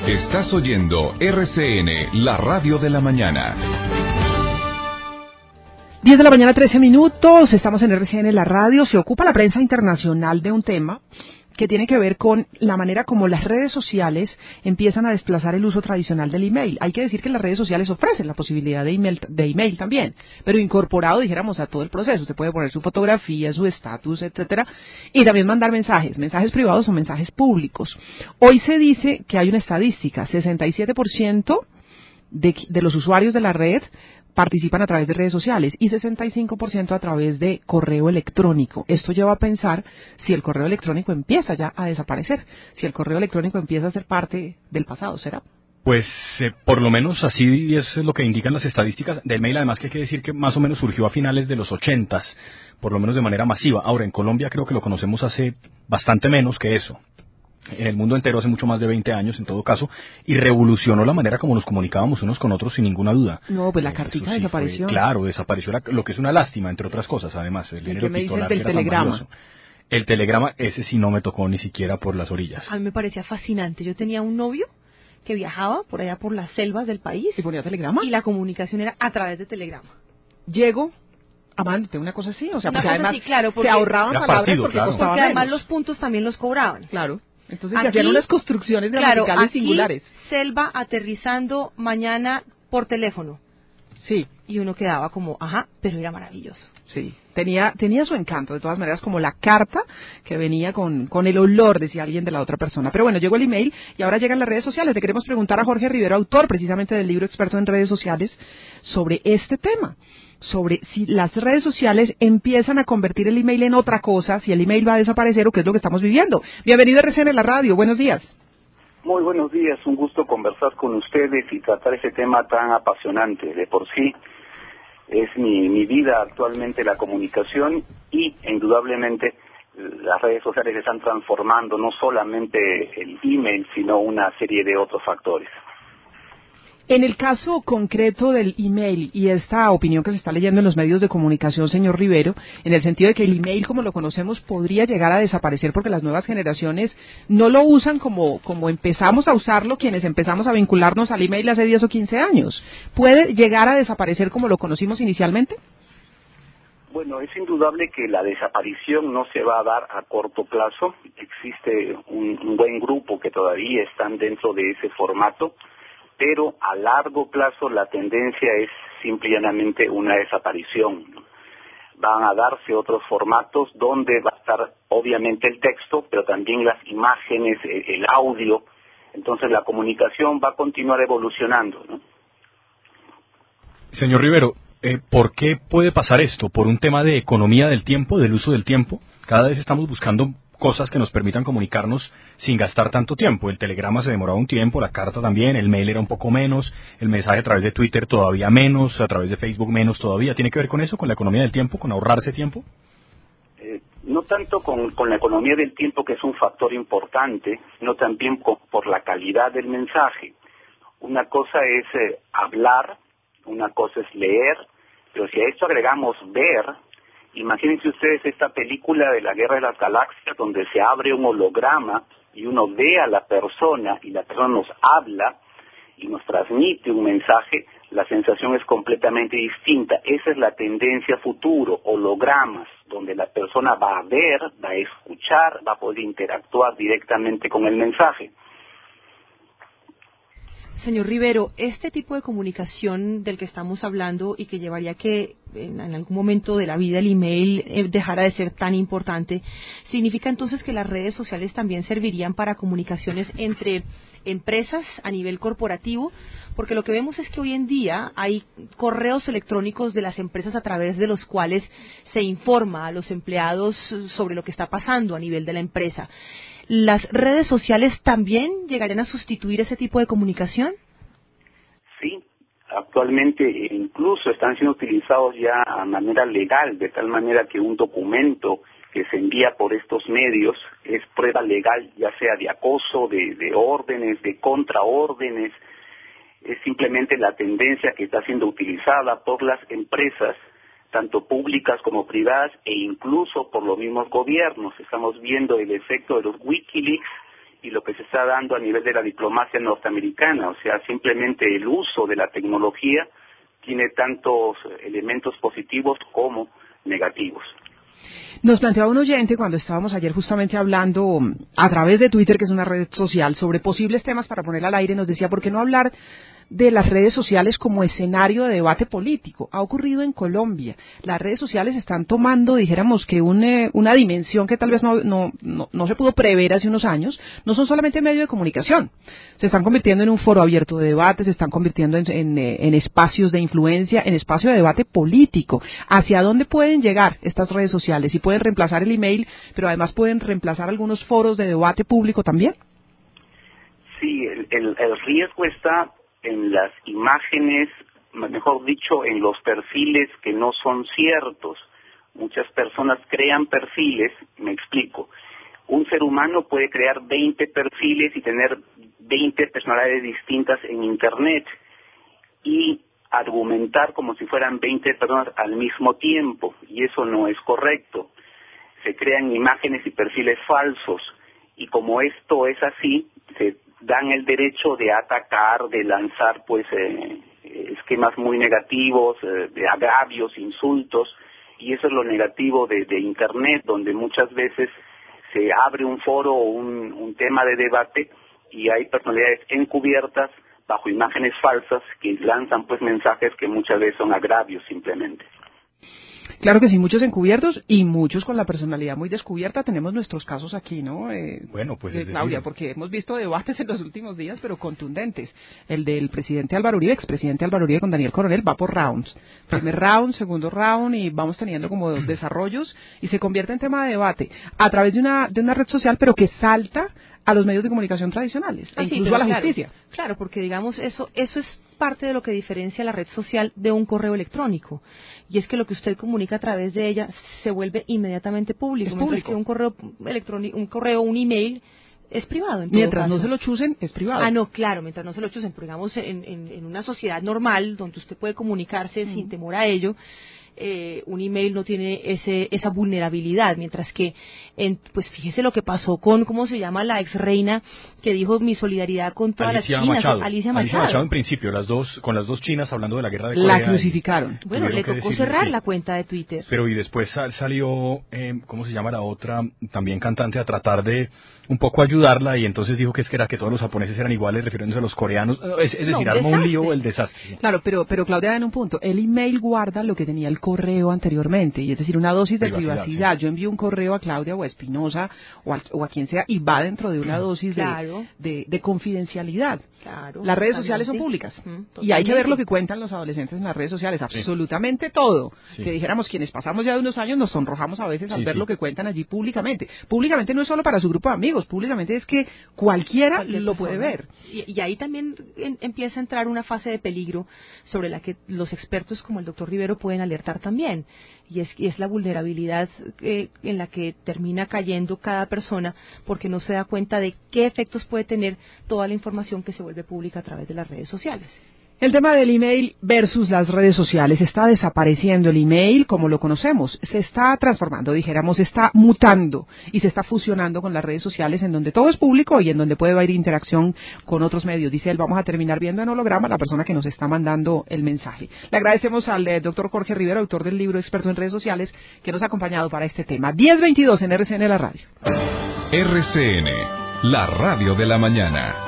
Estás oyendo RCN, la radio de la mañana. 10 de la mañana, 13 minutos. Estamos en RCN, la radio. Se ocupa la prensa internacional de un tema que tiene que ver con la manera como las redes sociales empiezan a desplazar el uso tradicional del email. Hay que decir que las redes sociales ofrecen la posibilidad de email también, pero incorporado, dijéramos, a todo el proceso. Usted puede poner su fotografía, su estatus, etcétera, y también mandar mensajes privados o mensajes públicos. Hoy se dice que hay una estadística, 67% de los usuarios de la red participan a través de redes sociales y 65% a través de correo electrónico. Esto lleva a pensar si el correo electrónico empieza ya a desaparecer, si el correo electrónico empieza a ser parte del pasado, ¿será? Pues por lo menos así es lo que indican las estadísticas del mail, además que hay que decir que más o menos surgió a finales de los 80s, por lo menos de manera masiva. Ahora, en Colombia creo que lo conocemos hace bastante menos que eso. En el mundo entero hace mucho más de 20 años, en todo caso, y revolucionó la manera como nos comunicábamos unos con otros sin ninguna duda. No, pues la cartica sí desapareció. Claro, desapareció, lo que es una lástima, entre otras cosas, además. El dinero epistolar del telegrama. El telegrama, ese sí no me tocó ni siquiera por las orillas. A mí me parecía fascinante. Yo tenía un novio que viajaba por allá por las selvas del país. ¿Y ponía telegrama? Y la comunicación era a través de telegrama. Llego amándote, una cosa así, o sea, porque además así, claro, porque se ahorraban palabras partido, porque claro. costaba porque además menos. los puntos también los cobraban. Claro. Entonces Aquí, se hacían unas construcciones gramaticales aquí, singulares. Selva aterrizando mañana por teléfono. Sí. Y uno quedaba como, ajá, pero era maravilloso. Sí, tenía su encanto, de todas maneras, como la carta que venía con el olor, decía alguien, de la otra persona. Pero bueno, llegó el email y ahora llegan las redes sociales. Le queremos preguntar a Jorge Rivero, autor precisamente del libro Experto en Redes Sociales, sobre este tema, sobre si las redes sociales empiezan a convertir el email en otra cosa, si el email va a desaparecer o qué es lo que estamos viviendo. Bienvenido a RCN en la radio, buenos días. Muy buenos días, un gusto conversar con ustedes y tratar ese tema tan apasionante. De por sí es mi vida actualmente la comunicación y indudablemente las redes sociales están transformando no solamente el email, sino una serie de otros factores. En el caso concreto del email y esta opinión que se está leyendo en los medios de comunicación, señor Rivero, en el sentido de que el email como lo conocemos podría llegar a desaparecer porque las nuevas generaciones no lo usan como empezamos a usarlo quienes empezamos a vincularnos al email hace 10 o 15 años. ¿Puede llegar a desaparecer como lo conocimos inicialmente? Bueno, es indudable que la desaparición no se va a dar a corto plazo. Existe un buen grupo que todavía están dentro de ese formato, pero a largo plazo la tendencia es simple y llanamente una desaparición. Van a darse otros formatos donde va a estar obviamente el texto, pero también las imágenes, el audio. Entonces la comunicación va a continuar evolucionando, ¿no? Señor Rivero, ¿por qué puede pasar esto? ¿Por un tema de economía del tiempo, del uso del tiempo? Cada vez estamos buscando cosas que nos permitan comunicarnos sin gastar tanto tiempo. El telegrama se demoraba un tiempo, la carta también, el mail era un poco menos, el mensaje a través de Twitter todavía menos, a través de Facebook menos todavía. ¿Tiene que ver con eso, con la economía del tiempo, con ahorrarse tiempo? No tanto con la economía del tiempo, que es un factor importante, sino también por la calidad del mensaje. Una cosa es hablar, una cosa es leer, pero si a esto agregamos ver, imagínense ustedes esta película de la Guerra de las Galaxias donde se abre un holograma y uno ve a la persona y la persona nos habla y nos transmite un mensaje, la sensación es completamente distinta. Esa es la tendencia futuro, hologramas, donde la persona va a ver, va a escuchar, va a poder interactuar directamente con el mensaje. Señor Rivero, este tipo de comunicación del que estamos hablando y que llevaría que en algún momento de la vida el email dejara de ser tan importante, ¿significa entonces que las redes sociales también servirían para comunicaciones entre empresas a nivel corporativo? Porque lo que vemos es que hoy en día hay correos electrónicos de las empresas a través de los cuales se informa a los empleados sobre lo que está pasando a nivel de la empresa. ¿Las redes sociales también llegarían a sustituir ese tipo de comunicación? Sí, actualmente incluso están siendo utilizados ya a manera legal, de tal manera que un documento que se envía por estos medios es prueba legal, ya sea de acoso, de órdenes, de contraórdenes. Es simplemente la tendencia que está siendo utilizada por las empresas, tanto públicas como privadas, e incluso por los mismos gobiernos. Estamos viendo el efecto de los Wikileaks y lo que se está dando a nivel de la diplomacia norteamericana. O sea, simplemente el uso de la tecnología tiene tantos elementos positivos como negativos. Nos planteaba un oyente cuando estábamos ayer justamente hablando a través de Twitter, que es una red social, sobre posibles temas para poner al aire, nos decía, ¿por qué no hablar de las redes sociales como escenario de debate político? Ha ocurrido en Colombia. Las redes sociales están tomando, dijéramos que una dimensión que tal vez no se pudo prever hace unos años. No son solamente medios de comunicación. Se están convirtiendo en un foro abierto de debate, se están convirtiendo en espacios de influencia, en espacio de debate político. ¿Hacia dónde pueden llegar estas redes sociales? Y pueden reemplazar el email, pero además pueden reemplazar algunos foros de debate público también. Sí, el riesgo está en las imágenes, mejor dicho, en los perfiles que no son ciertos. Muchas personas crean perfiles, me explico. Un ser humano puede crear 20 perfiles y tener 20 personalidades distintas en Internet y argumentar como si fueran 20 personas al mismo tiempo, y eso no es correcto. Se crean imágenes y perfiles falsos, y como esto es así, se dan el derecho de atacar, de lanzar esquemas muy negativos, de agravios, insultos, y eso es lo negativo de Internet, donde muchas veces se abre un foro o un tema de debate y hay personalidades encubiertas bajo imágenes falsas que lanzan mensajes que muchas veces son agravios simplemente. Claro que sí, muchos encubiertos y muchos con la personalidad muy descubierta. Tenemos nuestros casos aquí, ¿no? Bueno, pues es Claudia, porque hemos visto debates en los últimos días, pero contundentes. El del presidente Álvaro Uribe, expresidente Álvaro Uribe con Daniel Coronel, va por rounds. Primer round, segundo round, y vamos teniendo como desarrollos y se convierte en tema de debate a través de una red social, pero que salta a los medios de comunicación tradicionales, e incluso a la justicia. Claro, porque digamos, eso es parte de lo que diferencia la red social de un correo electrónico. Y es que lo que usted comunica a través de ella se vuelve inmediatamente público. Mientras que un correo electrónico, un email, es privado. Mientras no se lo chusen, es privado. Ah, no, claro, mientras no se lo chusen. Pero digamos, en una sociedad normal, donde usted puede comunicarse sin temor a ello, un email no tiene esa vulnerabilidad, mientras que pues fíjese lo que pasó con, ¿cómo se llama la ex reina que dijo mi solidaridad con todas Alicia las chinas? Machado. Alicia Machado en principio, con las dos chinas hablando de la guerra de Corea. La crucificaron. Bueno, le tocó cerrar la cuenta de Twitter. Pero y después salió, ¿cómo se llama la otra? También cantante, a tratar de un poco ayudarla, y entonces dijo que era que todos los japoneses eran iguales, refiriéndose a los coreanos. Es decir, arma un lío el desastre. Claro, pero Claudia, en un punto, el email guarda lo que tenía el correo anteriormente, y es decir, una dosis de privacidad. Sí. Yo envío un correo a Claudia o a Espinosa o a quien sea, y va dentro de una dosis de confidencialidad. Claro, las redes sociales son públicas, y hay que ver lo que cuentan los adolescentes en las redes sociales, absolutamente todo. Sí. Que dijéramos, quienes pasamos ya de unos años nos sonrojamos a veces al ver lo que cuentan allí públicamente. Públicamente no es solo para su grupo de amigos, públicamente es que cualquier lo puede ver. Y ahí también empieza a entrar una fase de peligro sobre la que los expertos como el doctor Rivero pueden alertar también, y es la vulnerabilidad en la que termina cayendo cada persona porque no se da cuenta de qué efectos puede tener toda la información que se vuelve pública a través de las redes sociales. El tema del email versus las redes sociales. Está desapareciendo el email como lo conocemos. Se está transformando, dijéramos, está mutando y se está fusionando con las redes sociales, en donde todo es público y en donde puede haber interacción con otros medios. Dice él, vamos a terminar viendo en holograma la persona que nos está mandando el mensaje. Le agradecemos al doctor Jorge Rivero, autor del libro Experto en Redes Sociales, que nos ha acompañado para este tema. 10:22 en RCN La Radio. RCN, la radio de la mañana.